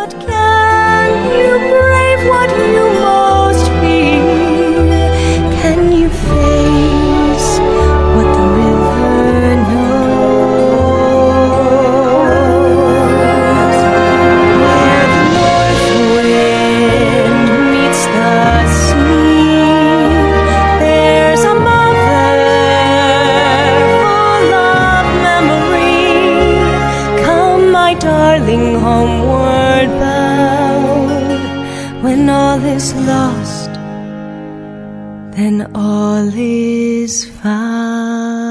But can you brave what you most fear? Can you face what the river knows? Where the north wind meets the sea, there's a mother full of memory. Come, my darling, homeward bound. When all is lost, then all is found.